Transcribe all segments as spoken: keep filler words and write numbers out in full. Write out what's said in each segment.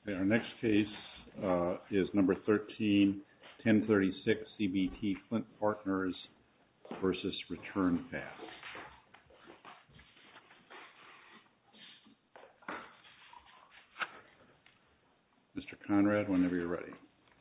Okay, our next case uh, is number thirteen ten thirty-six C B T Flint Partners versus Return Path. Mister Conrad, whenever you're ready.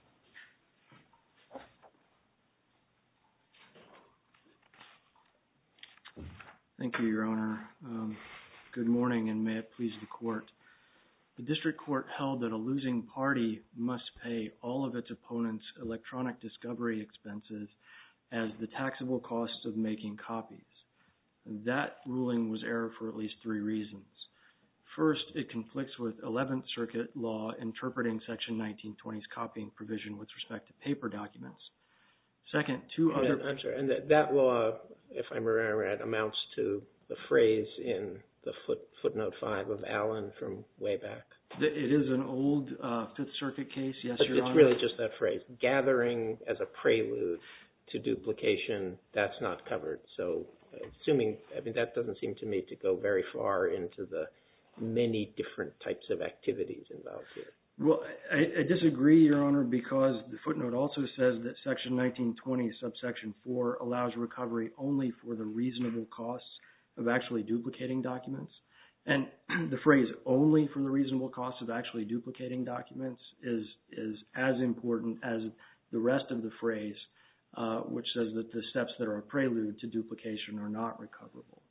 Thank you, Your Honor. Um, good morning, and may it please the Court. The District Court held that a losing party must pay all of its opponent's electronic discovery expenses as the taxable costs of making copies. That ruling was error for at least three reasons. First, it conflicts with eleventh Circuit law interpreting Section nineteen twenty's copying provision with respect to paper documents. Second, two and other... That, I'm sorry, and that, that law, if I'm right, amounts to the phrase in the foot, footnote five of Allen from way back. It is an old uh, Fifth Circuit case, yes, but Your it's Honor. It's really just that phrase, gathering as a prelude to duplication, that's not covered. So assuming, I mean, that doesn't seem to me to go very far into the many different types of activities involved here. Well, I, I disagree, Your Honor, because the footnote also says that Section nineteen twenty, subsection four, allows recovery only for the reasonable costs of actually duplicating documents. And the phrase only for the reasonable costs of actually duplicating documents is, is as important as the rest of the phrase, uh, which says that the steps that are a prelude to duplication are not recoverable.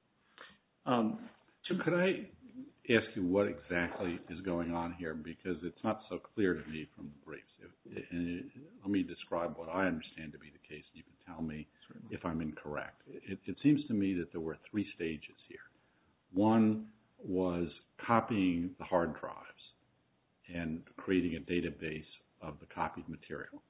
Um, so could I ask you what exactly is going on here, because it's not so clear to me from the briefs. If, and let me describe what I understand to be the case, and you can tell me Certainly. If I'm incorrect. It, it seems to me that there were three stages here. One was copying the hard drives and creating a database of the copied material.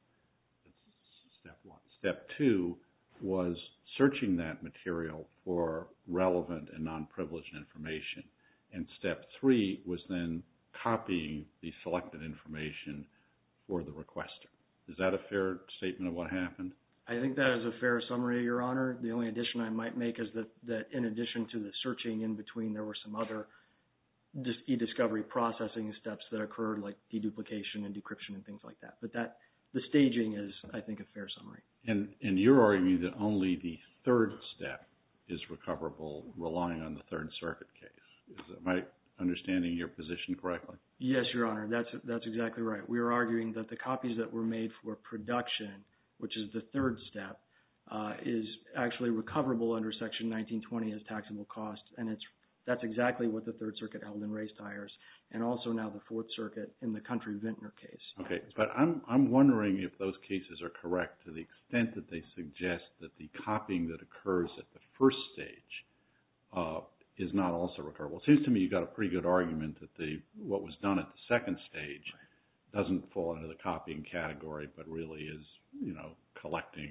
That's step one. Step two was searching that material for relevant and non-privileged information. And step three was then copying the selected information for the requester. Is that a fair statement of what happened? I think that is a fair summary, Your Honor. The only addition I might make is that, that in addition to the searching in between, there were some other e-discovery processing steps that occurred, like deduplication and decryption and things like that. But that the staging is, I think, a fair summary. And, and you're arguing that only the third step is recoverable, relying on the Third Circuit case. Is, am I understanding your position correctly? Yes, Your Honor. That's that's exactly right. We are arguing that the copies that were made for production, which is the third step, uh, is actually recoverable under Section nineteen twenty as taxable costs, and it's that's exactly what the Third Circuit held in Race Tires, and also now the Fourth Circuit in the Country Vintner case. Okay, but I'm I'm wondering if those cases are correct to the extent that they suggest that the copying that occurs at the first stage uh, is not also recoverable. It seems to me you've got a pretty good argument that the what was done at the second stage right. doesn't fall into the copying category, but really is, you know, collecting,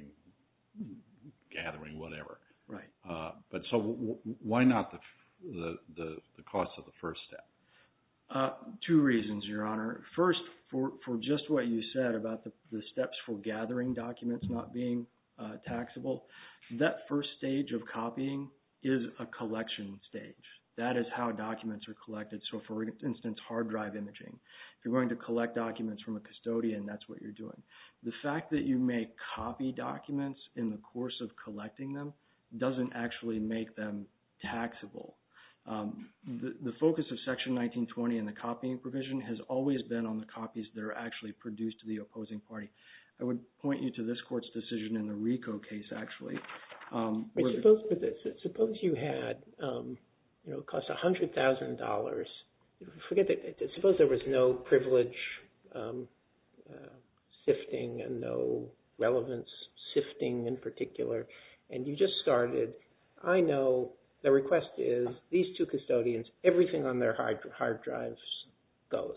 gathering, whatever. Right. Uh, but so w- why not the, the the the cost of the first step? Uh, two reasons, Your Honor. First, for, for just what you said about the, the steps for gathering documents not being uh, taxable, that first stage of copying is a collection stage. That is how documents are collected. So, for instance, hard drive imaging. If you're going to collect documents from a custodian, that's what you're doing. The fact that you may copy documents in the course of collecting them doesn't actually make them taxable. Um, the, the focus of Section nineteen twenty and the copying provision has always been on the copies that are actually produced to the opposing party. I would point you to this court's decision in the RICO case, actually. Um, Wait, suppose, but the, suppose you had, um, you know, it cost one hundred thousand dollars. Forget that. Suppose there was no privilege um, uh, sifting and no relevance sifting in particular, and you just started. I know the request is these two custodians, everything on their hard, hard drives goes.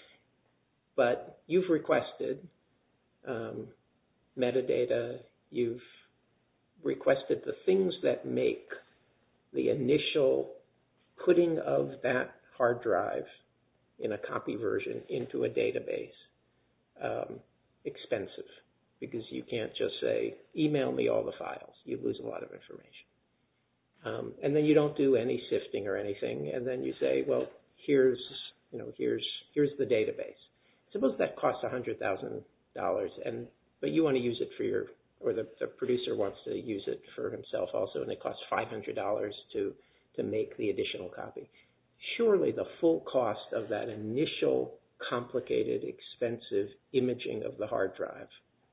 But you've requested um, metadata, you've requested the things that make the initial putting of that hard drive in a copy version into a database um, expensive, because you can't just say, email me all the files. You lose a lot of information. Um, and then you don't do any sifting or anything, and then you say, well, here's, you know, here's, here's the database. suppose that costs one hundred thousand dollars, and but you want to use it for your, or the, the producer wants to use it for himself also, and it costs five hundred dollars to, to make the additional copy. Surely the full cost of that initial complicated, expensive imaging of the hard drive,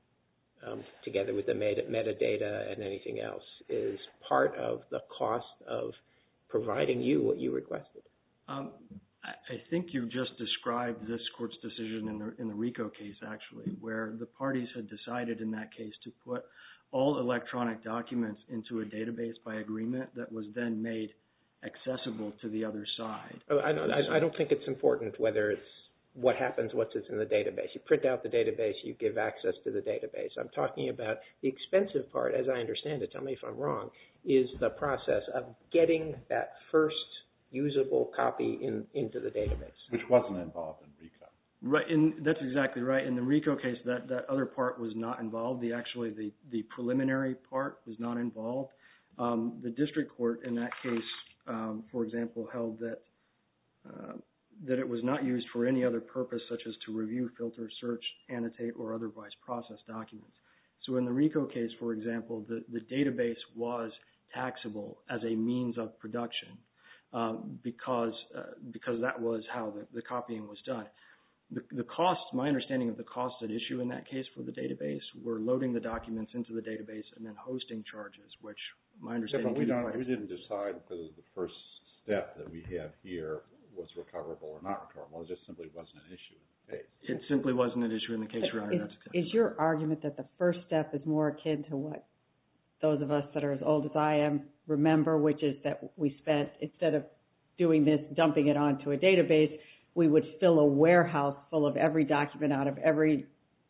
um, together with the meta, metadata and anything else, is part of the cost of providing you what you requested. Um, I, I think you just described this court's decision in the in the RICO case, actually, where the parties had decided in that case to put all electronic documents into a database by agreement that was then made accessible to the other side. Oh, I, don't, I, I don't think it's important whether it's what happens, what's in the database. You print out the database, you give access to the database. I'm talking about the expensive part, as I understand it, tell me if I'm wrong, is the process of getting that first usable copy in, into the database. Which wasn't involved in RICO. Right, and that's exactly right. In the RICO case, that, that other part was not involved. The actually the, the preliminary part was not involved. Um, the district court in that case, um, for example, held that uh, that it was not used for any other purpose such as to review, filter, search, annotate, or otherwise process documents. So in the RICO case, for example, the, the database was taxable as a means of production um, because uh, because that was how the, the copying was done. The, the cost, my understanding of the costs at issue in that case for the database were loading the documents into the database and then hosting charges, which my understanding Yeah, but we, can be don't, quite we didn't decide whether the first step that we have here was recoverable or not recoverable. It just simply wasn't an issue in the case. It simply wasn't an issue in the case, Your Honor. Is, That's exactly is your argument that the first step is more akin to what those of us that are as old as I am remember, which is that we spent, instead of doing this, dumping it onto a database, we would fill a warehouse full of every document out of every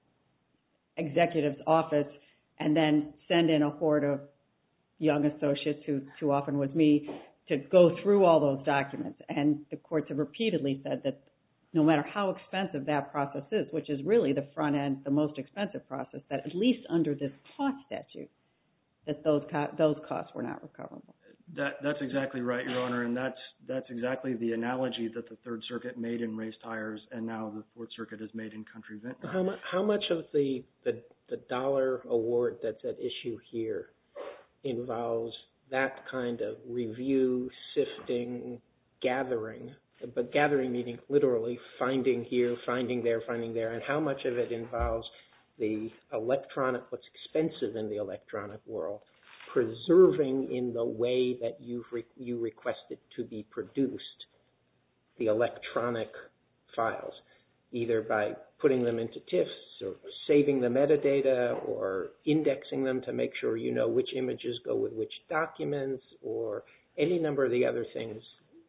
executive's office and then send in a horde of young associates, who too often was me, to go through all those documents. And the courts have repeatedly said that no matter how expensive that process is, which is really the front end, the most expensive process, that at least under this cost statute, that those co- those costs were not recoverable. That, that's exactly right, Your Honor, and that's that's exactly the analogy that the Third Circuit made in Race Tires, and now the Fourth Circuit has made in Country Vintner. How, mu- how much of the, the the dollar award that's at issue here involves that kind of review, sifting, gathering, but gathering meaning literally finding here, finding there, finding there, and how much of it involves the electronic, what's expensive in the electronic world, preserving in the way that you re- you requested to be produced the electronic files, either by putting them into TIFFs or saving the metadata or indexing them to make sure you know which images go with which documents, or any number of the other things.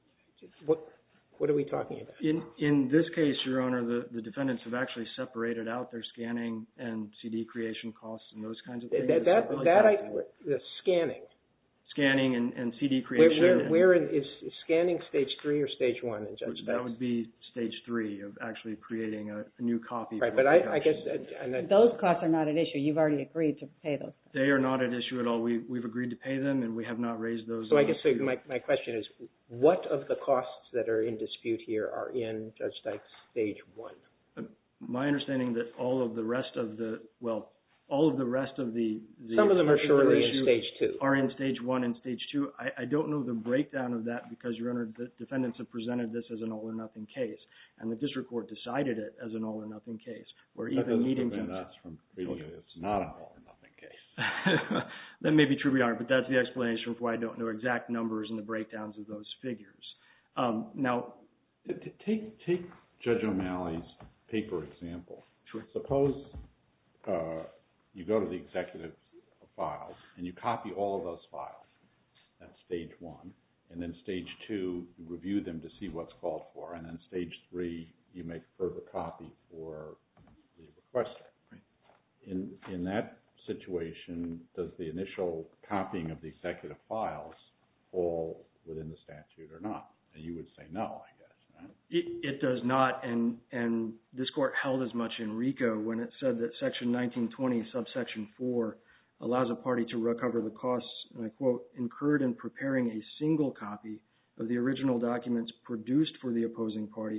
What what are we talking about? In in this case, Your Honor, the, the defendants have actually separated out their scanning and C D creation costs and those kinds of things. That that, really that I, calculated. the scanning. Scanning and, and C D Where creation. where, and, where in, is, is scanning stage three or stage one in Judge That Dykes? would be stage three of actually creating a, a new copy. Right, for but I, I production. guess and I, Those costs are not at issue. You've already agreed to pay those costs. They are not at issue at all. We, we've agreed to pay them, and we have not raised those. so I on guess appeal. my my question is, what of the costs that are in dispute here are in Judge Dykes stage one? My understanding that all of the rest of the, well, all of the rest of the... the Some of them are expenses that surely in issued stage two. Are in stage one and stage two. I, I don't know the breakdown of that because, Your Honor, the defendants have presented this as an all-or-nothing case, and the district court decided it as an all-or-nothing case, where That even doesn't meeting... prevent us from treating it as not an all-or-nothing case. That may be true, Your Honor, but that's the explanation for why I don't know exact numbers and the breakdowns of those figures. Um, now... Take, take Judge O'Malley's paper example. Sure. Suppose uh, you go to the executive files and you copy all of those files. That's stage one. And then stage two, you review them to see what's called for. And then stage three, you make further copy for the requester. Right. In, in that situation, does the initial copying of the executive files fall within the statute or not? And you would say no, I guess. Right? It, it does not, and and this court held as much in RICO when it said that Section nineteen twenty, subsection four, allows a party to recover the costs, and I quote, incurred in preparing a single copy of the original documents produced for the opposing party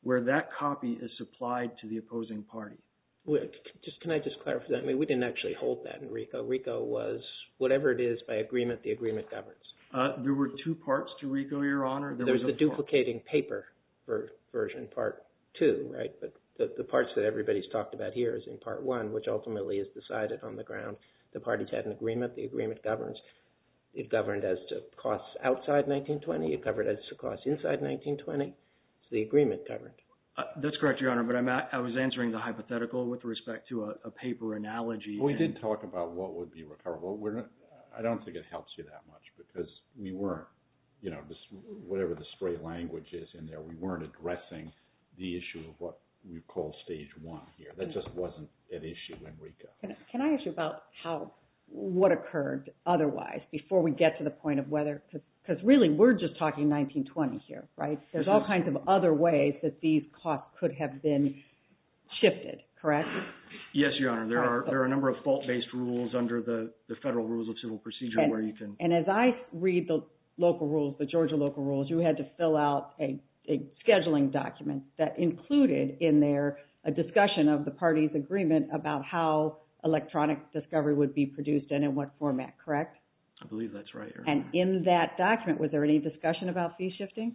where that copy is supplied to the opposing party. Well, just can I just clarify that? I mean, we didn't actually hold that in RICO. RICO was whatever it is by agreement, the agreement governs. Uh, there were two parts to RICO, Your Honor. There, there was, was the duplicating paper ver- version, part two, right? But the, the parts that everybody's talked about here is in part one, which ultimately is decided on the ground. The parties had an agreement. The agreement governs. It governed as to costs outside nineteen twenty. It covered as to costs inside nineteen twenty. So the agreement governed. Uh, that's correct, Your Honor, but I'm at, I was answering the hypothetical with respect to a, a paper analogy. We did talk about what would be recoverable. We're not, I don't think it helps you that much because we weren't, you know, this, whatever the stray language is in there, we weren't addressing the issue of what we call stage one here. That just wasn't an issue in RICO. Can, can I ask you about how, what occurred otherwise before we get to the point of whether, because really we're just talking nineteen twenty here, right? There's all kinds of other ways that these costs could have been shifted, correct? Yes, Your Honor. There Right, are there are a number of fault-based rules under the, the Federal Rules of Civil Procedure and, where you can... And as I read the local rules, the Georgia local rules, you had to fill out a, a scheduling document that included in there a discussion of the parties' agreement about how electronic discovery would be produced and in what format, correct? I believe that's right, Your Honor. And in that document, was there any discussion about fee shifting?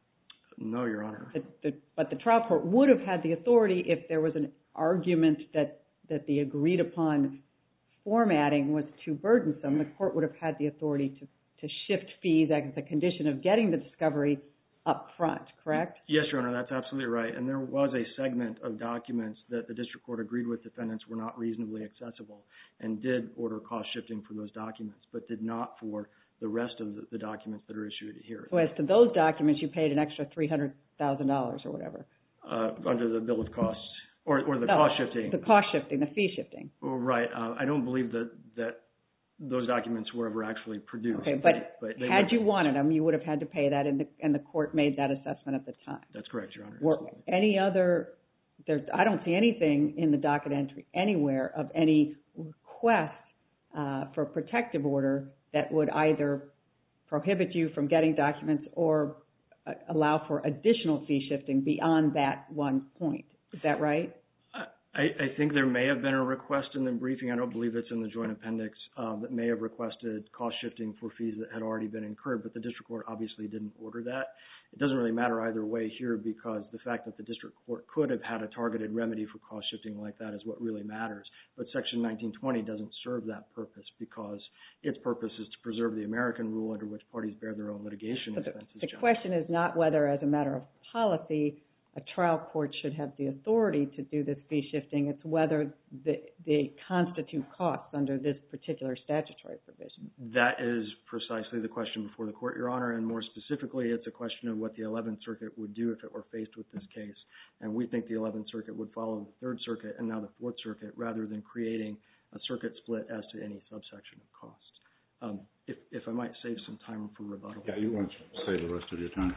No, Your Honor. The, the, but the trial court would have had the authority if there was an argument that, that the agreed upon formatting was too burdensome. The court would have had the authority to, to shift fees as a condition of getting the discovery up front, correct? Yes, Your Honor, that's absolutely right. And there was a segment of documents that the district court agreed with defendants were not reasonably accessible and did order cost shifting for those documents, but did not for the rest of the, the documents that are issued here. So as to those documents, you paid an extra three hundred thousand dollars or whatever? Uh, under the bill of costs, or, or the no, cost shifting. The cost shifting, the fee shifting. Oh, right. Uh, I don't believe that, that those documents were ever actually produced. Okay, but, but had you wanted them, you would have had to pay that, and the, and the court made that assessment at the time. That's correct, Your Honor. Were any other, there, I don't see anything in the docket entry anywhere of any request uh, for a protective order that would either prohibit you from getting documents or uh, allow for additional fee shifting beyond that one point. Is that right? I, I think there may have been a request in the briefing. I don't believe it's in the joint appendix uh, that may have requested cost shifting for fees that had already been incurred, but the district court obviously didn't order that. It doesn't really matter either way here because the fact that the district court could have had a targeted remedy for cost shifting like that is what really matters. But Section nineteen twenty doesn't serve that purpose because its purpose is to preserve the American rule under which parties bear their own litigation but expenses. The, the question is not whether, as a matter of policy, a trial court should have the authority to do this fee shifting. It's whether the, they constitute costs under this particular statutory provision. That is precisely the question before the court, Your Honor, and more specifically, it's a question of what the eleventh Circuit would do if it were faced with this case. And we think the eleventh Circuit would follow the third Circuit and now the fourth Circuit rather than creating a circuit split as to any subsection of cost. Um, if, if I might save some time for rebuttal. Yeah, you want to save the rest of your time.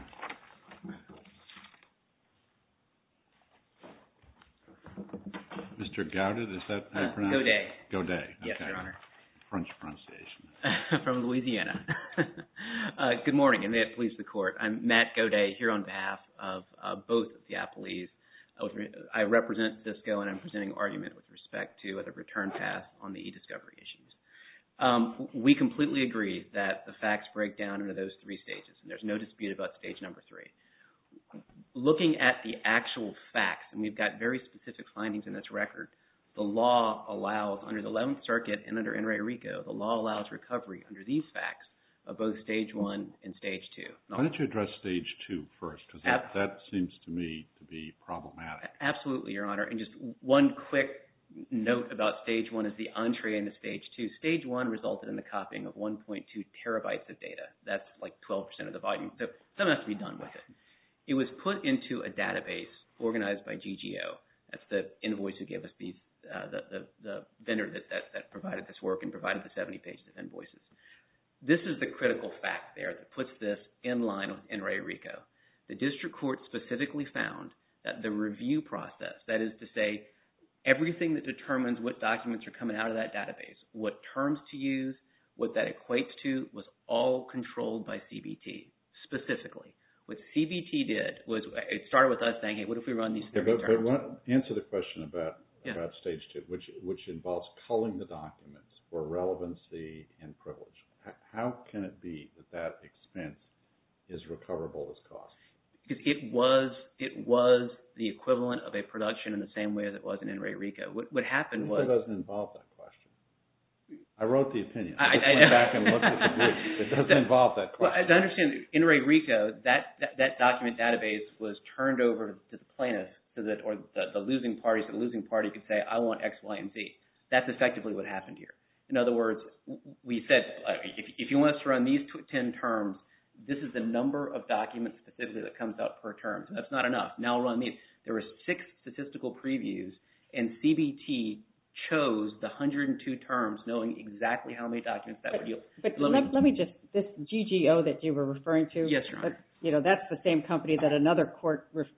Mister Gaudet, is that how you Uh, pronounce it? Godet. Godet. Yes, okay. Your Honor. French pronunciation. From Louisiana. uh, good morning, and may it please the Court. I'm Matt Godet here on behalf of uh, both of the appellees. I represent Cisco, and I'm presenting argument with respect to the return path on the e-discovery issues. Um, we completely agree that the facts break down into those three stages, and there's no dispute about stage number three. Looking at the actual facts, and we've got very specific findings in this record, the law allows, under the eleventh Circuit and under N. Ray Rico, the law allows recovery under these facts of both stage one and stage two. Why don't you address stage two first, because that, that seems to me to be problematic. Absolutely, Your Honor. And just one quick note about stage one is the entree into stage two. Stage one resulted in the copying of one point two terabytes of data. That's like twelve percent of the volume. So something has to be done with it. It was put into a database organized by G G O. That's the invoice who gave us these, uh, the, the, the vendor that, that, that provided this work and provided the seventy pages of invoices. This is the critical fact there that puts this in line with N. Ray Rico. The district court specifically found that the review process, that is to say, everything that determines what documents are coming out of that database, what terms to use, what that equates to, was all controlled by C B T. Specifically, What C B T did was it started with us saying, hey, what if we run these Yeah, three but, terms? but one, answer the question about Yeah. about stage two, which which involves culling the documents for relevancy and privilege. H- how can it be that that expense is recoverable as cost? Because it was it was the equivalent of a production in the same way as it was in In Re Rico. What what happened was It doesn't involve that question. I wrote the opinion. I, I, just I, went back and looked at the brief. It doesn't involve that Well, question. as I understand, In Re Rico, that, that that document database was turned over to the plaintiff so that, or the, the losing party, so the losing party could say, I want X, Y, and Z. That's effectively what happened here. In other words, we said, uh, if, if you want us to run these ten terms, this is the number of documents specifically that comes out per term. So that's not enough. Now run these. There were six statistical previews, and C B T chose the one hundred two terms, knowing exactly how many documents that but, would yield. But let, let, me, let me just, this G G O that you were referring to. Yes, Your Honor. But, you know, that's the same company that another court re-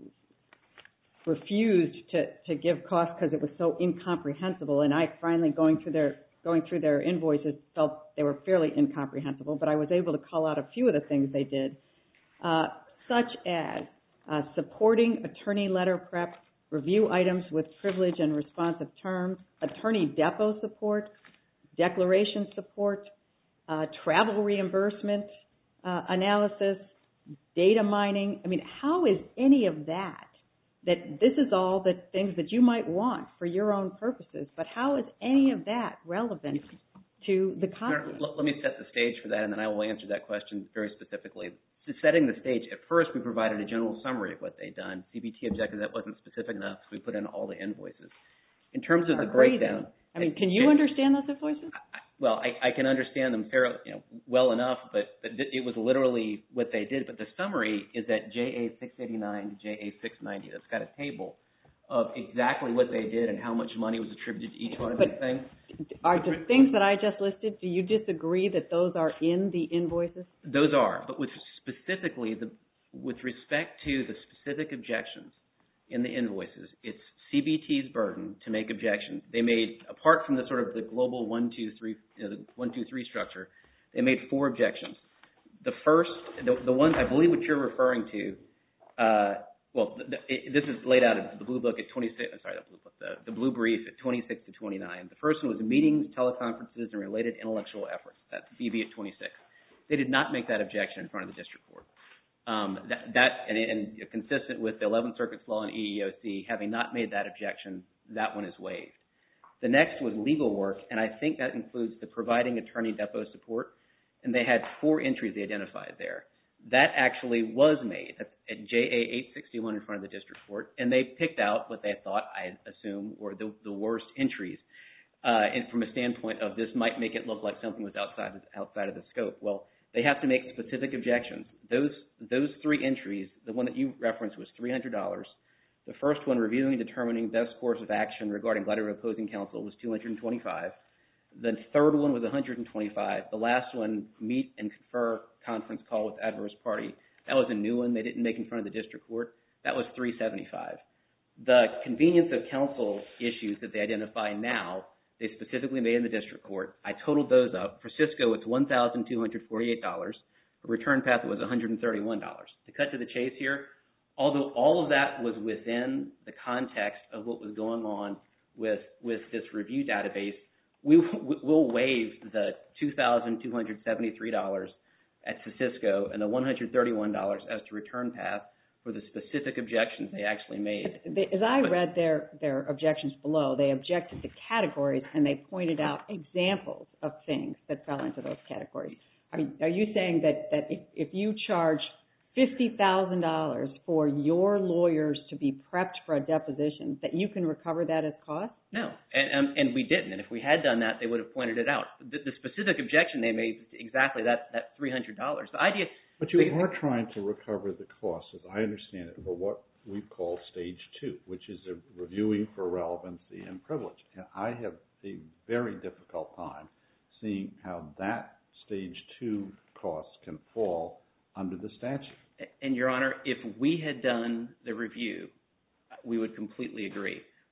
refused to, to give costs because it was so incomprehensible. And I finally, going through their going through their invoices, felt they were fairly incomprehensible. But I was able to call out a few of the things they did, uh, such as uh, supporting attorney letter prep, review items with privilege and responsive terms, attorney depot support, declaration support, uh, travel reimbursement uh, analysis, data mining. I mean, how is any of that, that this is all the things that you might want for your own purposes, but how is any of that relevant to the copy? Let, let me set the stage for that, and then I will answer that question very specifically. So setting the stage, at first we provided a general summary of what they'd done. C B T objected that wasn't specific enough, so we put in all the invoices. In terms of the breakdown... I mean, can you it, understand those invoices? I, well, I, I can understand them fairly, you know, well enough, but, but it was literally what they did. But the summary is at J A six eighty-nine to J A six ninety. That's got a table of exactly what they did and how much money was attributed to each one of But these things. Are the things that I just listed, do you disagree that those are in the invoices? Those are, but with specifically, the, with respect to the specific objections in the invoices, it's C B T's burden to make objections. They made, apart from the sort of the global one, two, three, you know, the one, two, three structure, they made four objections. The first, the, the one I believe what you're referring to, uh, well, the, it, this is laid out in the blue book at twenty-six. I'm sorry, the blue book, the, the blue brief at twenty-six to twenty-nine. The first one was meetings, teleconferences, and related intellectual efforts. That's B B at twenty-six. They did not make that objection in front of the district court. Um, that, that and, and consistent with the eleventh Circuit's law and E E O C, having not made that objection, that one is waived. The next was legal work, and I think that includes the providing attorney depot support, and they had four entries they identified there. That actually was made at J A eight sixty-one in front of the district court, and they picked out what they thought, I assume, were the, the worst entries. Uh, and from a standpoint of this might make it look like something was outside of, outside of the scope. Well, they have to make specific objections. Those those three entries, the one that you referenced was three hundred dollars. The first one, reviewing and determining best course of action regarding letter of opposing counsel, was two hundred twenty-five dollars. The third one was one hundred twenty-five dollars. The last one, meet and confer conference call with adverse party. That was a new one they didn't make in front of the district court. That was three hundred seventy-five dollars. The convenience of counsel issues that they identify now, they specifically made in the district court. I totaled those up. For Cisco, it's one thousand two hundred forty-eight dollars. For return path, it was one hundred thirty-one dollars. To cut to the chase here, although all of that was within the context of what was going on with, with this review database, we will waive the two thousand two hundred seventy-three dollars at Cisco and the one hundred thirty-one dollars as to return path for the specific objections they actually made. As I but, read their, their objections below, they objected to categories and they pointed out examples of things that fell into those categories. Are, are you saying that, that if, if you charge fifty thousand dollars for your lawyers to be prepped for a deposition, that you can recover that as cost? No, and, um, and we didn't. And if we had done that, they would have pointed it out. The, the specific objection they made was exactly that, that three hundred dollars. The idea... But you are trying to recover the costs, as I understand it, for what we call stage two, which is a reviewing for relevancy and privilege. And I have a very difficult time seeing how that stage two costs can fall under the statute. And, Your Honor, if we had done the review, we would completely agree.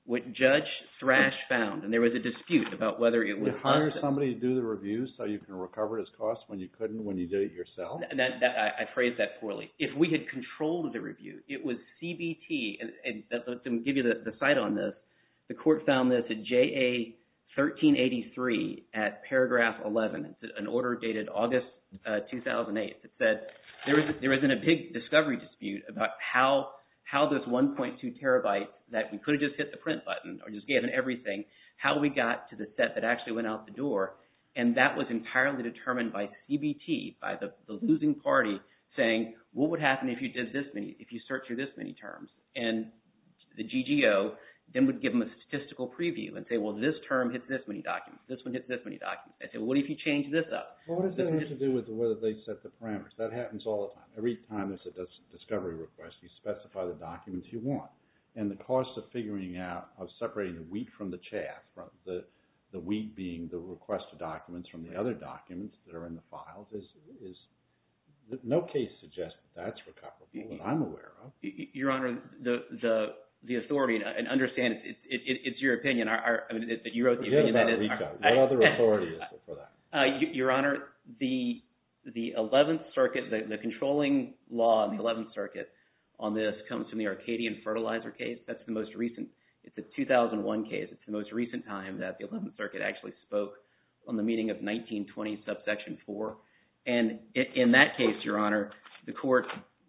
what Judge Thrash found, and there was a dispute about whether it was... You hire somebody to do the review so you can recover his costs when you couldn't when you did it yourself? That, that, I, I phrased that poorly. If we had controlled the review, it was C B T, and, and let me give you the, the cite on this. The court found this at J A thirteen eighty-three at paragraph eleven. It's an order dated August uh, two thousand eight. It said there was there was in a big discovery dispute about how how this one point two terabytes that we could have just hit the print button or just given everything, how we got to the set that actually went out the door, and that was entirely determined by C B T, by the, the losing party, saying what would happen if you did this many, if you search through this many terms, and the G G O then would give them a statistical preview and say, well, this term hits this many documents, this one hits this many documents. I say, well, what if you change this up? Well, what does that have to do with whether they set the parameters? That happens all the time. Every time there's a discovery request, you specify the documents you want. And the cost of figuring out, of separating the wheat from the chaff, from the, the wheat being the requested documents from the other documents that are in the files, is, is no case suggests that that's recoverable that I'm aware of. Your Honor, the the the authority, and understand it's it, it, it's your opinion. Our, our, I mean, that you wrote the Forget opinion about that is. RICO. Our, what other authority is there for that? Uh, Your Honor, the the eleventh Circuit, the, the controlling law in the eleventh Circuit on this comes from the Arcadian Fertilizer case. That's the most recent. It's a two thousand one case. It's the most recent time that the eleventh Circuit actually spoke on the meaning of nineteen twenty subsection four. And in that case, Your Honor, the court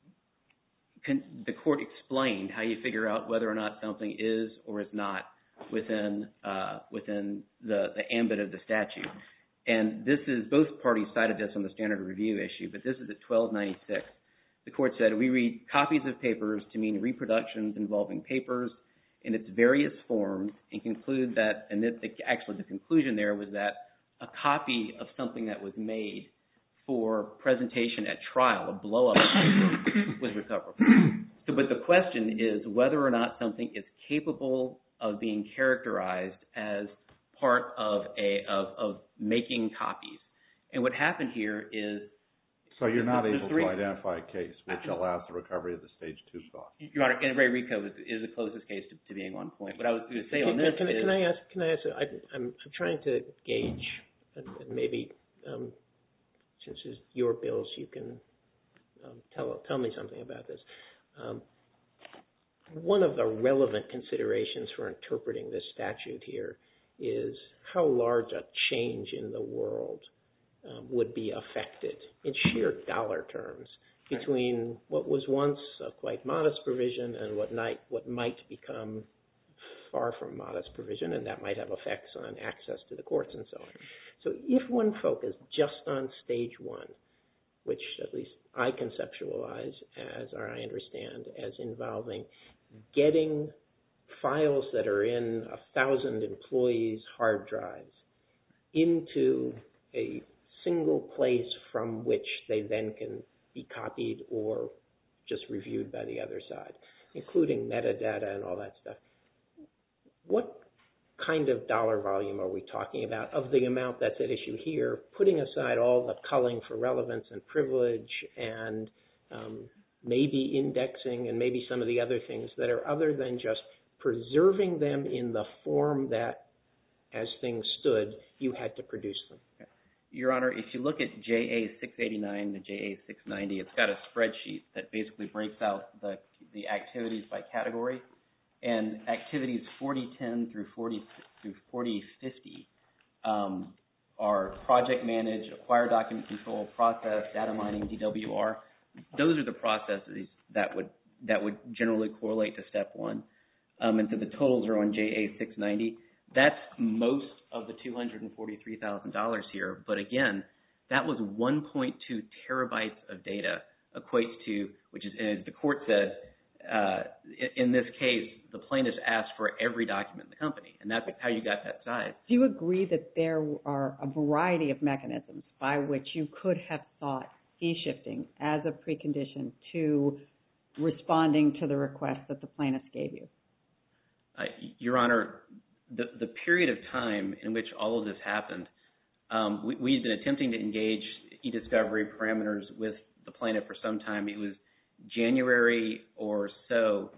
the court explained how you figure out whether or not something is or is not within uh, within the, the ambit of the statute. And this is, both parties cited this on the standard review issue, but this is at twelve ninety-six. The court said, we read copies of papers to mean reproductions involving papers in its various forms, and conclude that, and it, actually the conclusion there was that a copy of something that was made for presentation at trial, a blow-up was recoverable. So, but the question is whether or not something is capable of being characterized as part of a of, of making copies. And what happened here is... So you're not able three, to identify a case which allows the recovery of the stage two cost? Your Honor, and Ray RICO is, is the closest case to, to being on point. What I was going to say on this can, is... Can I ask, can I ask, I, I'm, I'm trying to gauge, and, and maybe... Um, since it's your bills, you can um, tell tell me something about this. Um, one of the relevant considerations for interpreting this statute here is how large a change in the world um, would be affected in sheer dollar terms between what was once a quite modest provision and what might, what might become far from modest provision, and that might have effects on access to the courts and so on. So if one focused just on stage one, which at least I conceptualize as, or I understand, as involving getting files that are in a thousand employees' hard drives into a single place from which they then can be copied or just reviewed by the other side, including metadata and all that stuff. What kind of dollar volume are we talking about of the amount that's at issue here, putting aside all the culling for relevance and privilege and um, maybe indexing and maybe some of the other things that are other than just preserving them in the form that, as things stood, you had to produce them? Your Honor, if you look at J A six eighty-nine to J A six ninety, it's got a spreadsheet that basically breaks out the, the activities by category. And activities forty ten through forty through forty fifty um, are project manage, acquire document control, process, data mining, D W R. Those are the processes that would that would generally correlate to step one. Um, and so the totals are on J A six ninety. That's most of the two hundred forty-three thousand dollars here. But again, that was one point two terabytes of data, equates to, which is, as the court said, Uh, in this case, the plaintiffs asked for every document in the company, and that's how you got that size. Do you agree that there are a variety of mechanisms by which you could have sought fee shifting as a precondition to responding to the request that the plaintiffs gave you? Uh, Your Honor, the, the period of time in which all of this happened, um, we, we've been attempting to engage e-discovery parameters with the plaintiff for some time. It was January or so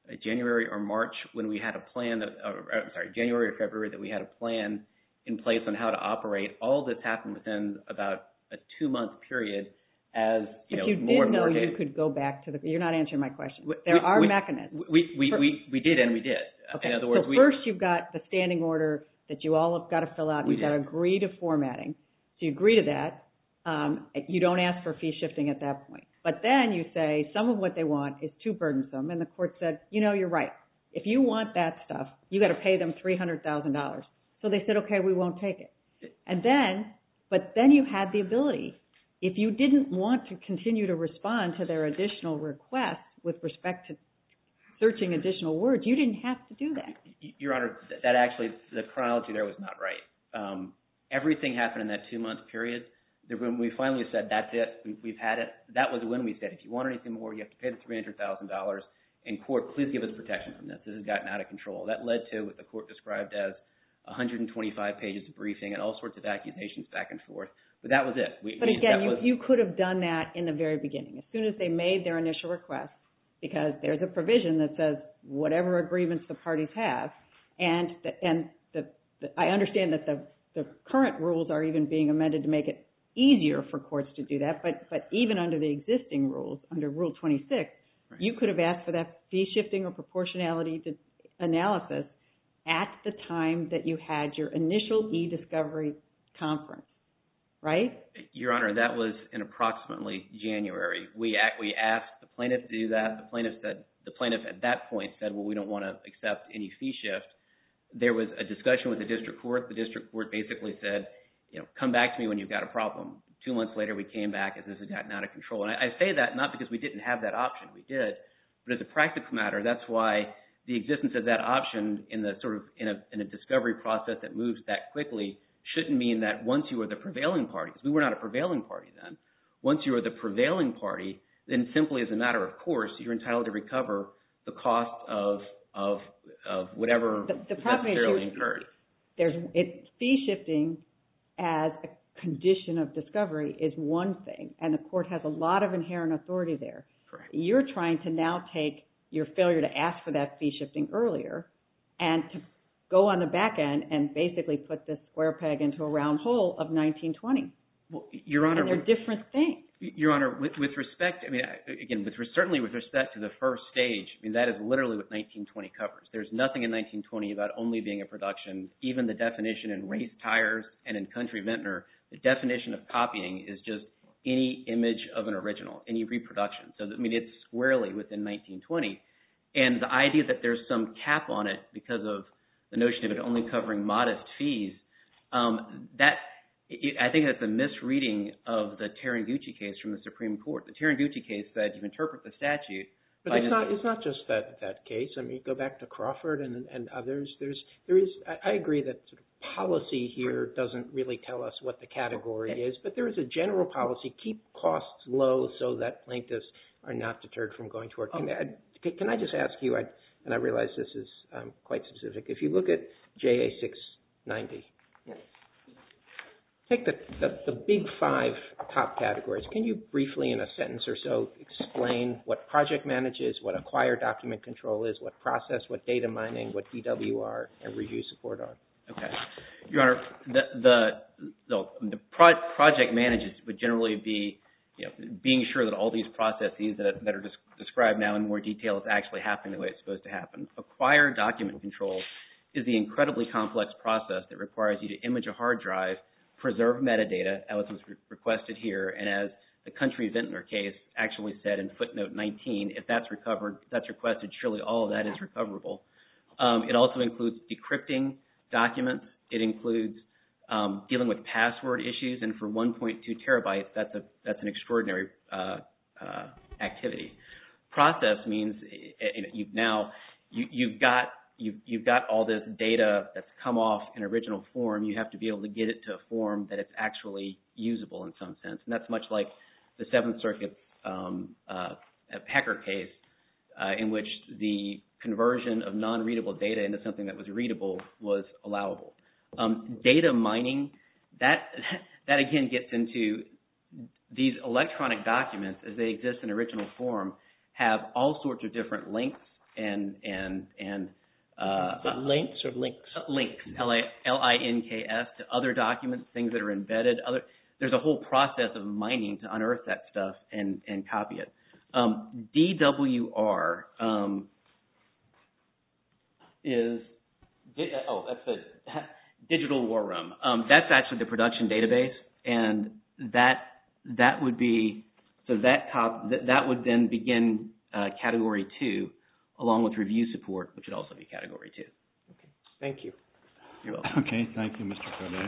January or March when we had a plan, that, uh, sorry, January or February that we had a plan in place on how to operate. All this happened within about a two-month period as, you but know, you more did and more know data. you could go back to the, you're not answering my question. We, there we, are we, mechanisms. We, we, For, we, we did and we did. Okay, In other words, so we, first you've got the standing order that you all have got to fill out. We You've got to did. agree to formatting. So you agree to that. Um, you don't ask for fee shifting at that point. But then you say some of what they want is too burdensome, and the court said, you know, you're right. If you want that stuff, you got to pay them three hundred thousand dollars. So they said, okay, we won't take it. And then, but then you had the ability, if you didn't want to continue to respond to their additional requests with respect to searching additional words, you didn't have to do that. Your Honor, that actually, the chronology there was not right. Um, everything happened in that two-month period. When we finally said, that's it, we, we've had it, that was when we said, if you want anything more, you have to pay the three hundred thousand dollars. And court, please give us protection from this. This has gotten out of control. That led to what the court described as one hundred twenty-five pages of briefing and all sorts of accusations back and forth. But that was it. We, but we, again, you, was, you could have done that in the very beginning. As soon as they made their initial request, because there's a provision that says whatever agreements the parties have, and the, and the, the, I understand that the, the current rules are even being amended to make it easier for courts to do that, but, but even under the existing rules, under Rule twenty-six, right, you could have asked for that fee shifting or proportionality to analysis at the time that you had your initial e-discovery conference, right? Your Honor, that was in approximately January. We we asked the plaintiff to do that. The plaintiff said the plaintiff at that point said, well, we don't want to accept any fee shift. There was a discussion with the district court. The district court basically said, you know, come back to me when you've got a problem. Two months later, we came back as this had gotten out of control. And I, I say that not because we didn't have that option. We did. But as a practical matter, that's why the existence of that option in the sort of in a, in a discovery process that moves that quickly shouldn't mean that once you are the prevailing party, because we were not a prevailing party then, once you are the prevailing party, then simply as a matter of course, you're entitled to recover the cost of of of whatever the, the problem necessarily is incurred. There's it, fee shifting as a condition of discovery is one thing, and the court has a lot of inherent authority there. Correct. You're trying to now take your failure to ask for that fee shifting earlier and to go on the back end and basically put this square peg into a round hole of nineteen twenty. Well, Your Honor, and they're different things. Your Honor, with, with respect, I mean, again, with certainly with respect to the first stage, I mean, that is literally what nineteen twenty covers. There's nothing in nineteen twenty about only being a production. Even the definition in Race Tires and in Country Vintner, the definition of copying is just any image of an original, any reproduction. So, I mean, it's squarely within nineteen twenty. And the idea that there's some cap on it because of the notion of it only covering modest fees, um, that I think that's a misreading of the Taranguchi case from the Supreme Court. The Taranguchi case said you interpret the statute. But it's not. It's not just that that case. I mean, go back to Crawford and and others. There's there is. I, I agree that sort of policy here doesn't really tell us what the category is, but there is a general policy: keep costs low so that plaintiffs are not deterred from going to work. Can, I, can I just ask you? I, and I realize this is um, quite specific. If you look at J A six ninety. Take the, the, the big five top categories. Can you briefly, in a sentence or so, explain what project manage is, what acquire document control is, what process, what data mining, what D W R, and review support are? Okay. Your Honor, the, the, the, the pro- project manages would generally be, you know, being sure that all these processes that, that are des- described now in more detail is actually happening the way it's supposed to happen. Acquire document control is the incredibly complex process that requires you to image a hard drive, preserve metadata, as was re- requested here, and as the Country Vintner case actually said in footnote nineteen, if that's recovered, if that's requested, surely all of that is recoverable. Um, it also includes decrypting documents. It includes um, dealing with password issues, and for one point two terabytes, that's a that's an extraordinary uh, uh, activity. Process means you know, you've now you, you've got You've, you've got all this data that's come off in original form. You have to be able to get it to a form that it's actually usable in some sense. And that's much like the Seventh Circuit um, uh, Hecker case uh, in which the conversion of non-readable data into something that was readable was allowable. Um, data mining, that, that again gets into these electronic documents as they exist in original form have all sorts of different lengths and and and uh, the links or links links L I N K S to other documents, things that are embedded. Other there's a whole process of mining to unearth that stuff and and copy it. Um, D W R um, is oh that's the Digital War Room. Um, that's actually the production database, and that that would be so that cop that, that would then begin uh, category two, along with review support, which would also be category two. Okay, thank you. You're welcome. Okay, thank you, Mister Codet.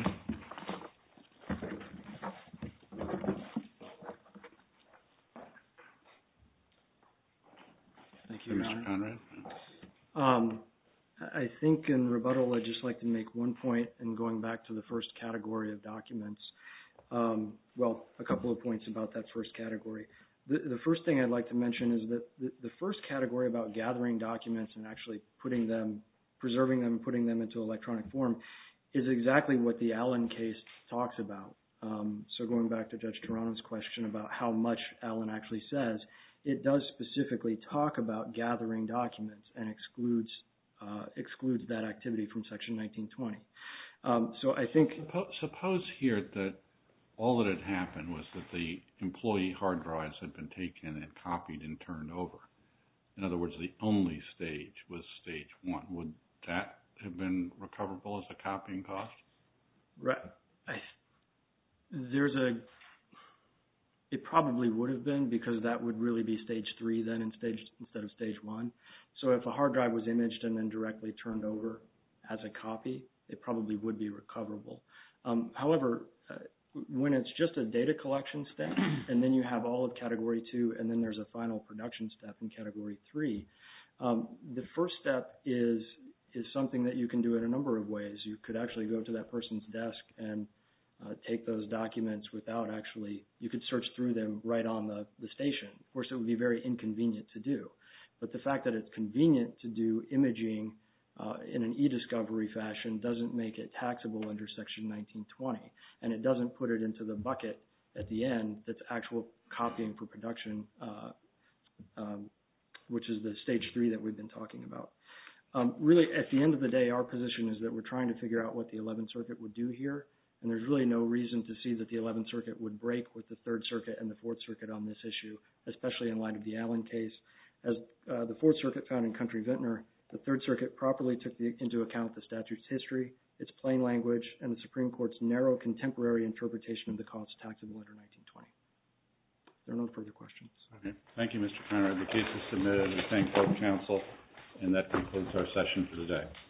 Thank you, Mister Conrad. Um, I think in rebuttal, I'd just like to make one point, and going back to the first category of documents. Um, well, a couple of points about that first category. The, the first thing I'd like to mention is that the, the first category about gathering documents and actually putting them, preserving them, putting them into electronic form is exactly what the Allen case talks about. Um, so going back to Judge Toronto's question about how much Allen actually says, it does specifically talk about gathering documents and excludes uh, excludes that activity from Section nineteen twenty. Um, so I think... Suppose, suppose here that all that had happened was that the employee hard drives had been taken and copied and turned over. In other words, the only stage was stage one. Would that have been recoverable as a copying cost? Right. I, there's a... It probably would have been, because that would really be stage three then in stage, instead of stage one. So if a hard drive was imaged and then directly turned over as a copy, it probably would be recoverable. Um, however, uh, when it's just a data collection step, and then you have all of category two, and then there's a final production step in category three, um, the first step is is something that you can do in a number of ways. You could actually go to that person's desk and uh, take those documents without actually, you could search through them right on the, the station. Of course, it would be very inconvenient to do. But the fact that it's convenient to do imaging Uh, in an e-discovery fashion doesn't make it taxable under Section nineteen twenty, and it doesn't put it into the bucket at the end that's actual copying for production, uh, um, which is the stage three that we've been talking about. Um, really, at the end of the day, our position is that we're trying to figure out what the eleventh Circuit would do here, and there's really no reason to see that the eleventh Circuit would break with the third Circuit and the fourth Circuit on this issue, especially in light of the Allen case. As uh, the fourth Circuit found in Country Vintner, the Third Circuit properly took the, into account the statute's history, its plain language, and the Supreme Court's narrow contemporary interpretation of the costs taxable under nineteen twenty. There are no further questions. Okay. Thank you, Mister Conrad. The case is submitted. We thank both counsel, and that concludes our session for today.